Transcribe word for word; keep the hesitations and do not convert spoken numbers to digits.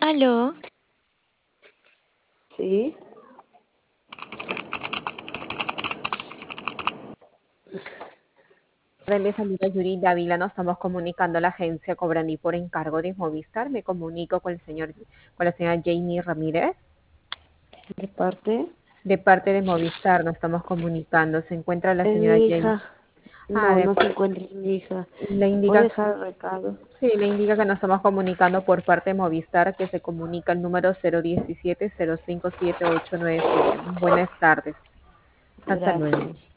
Aló, Sí, Les saluda Yuri Dávila, nos estamos comunicando a la agencia Cobrandí por encargo de Movistar. Me comunico con el señor, con la señora Jamie Ramírez. de parte. De parte de Movistar nos estamos comunicando. Se encuentra la Es señora mi Jamie. hija. Ah, No, de no se acuerdo. encuentra mi hija. Le ¿Puede indica, dejar el recado? sí, le indica que nos estamos comunicando por parte de Movistar, que se comunica el número cero uno siete, cero cinco siete, ocho nueve siete. Buenas tardes. Hasta luego. Gracias.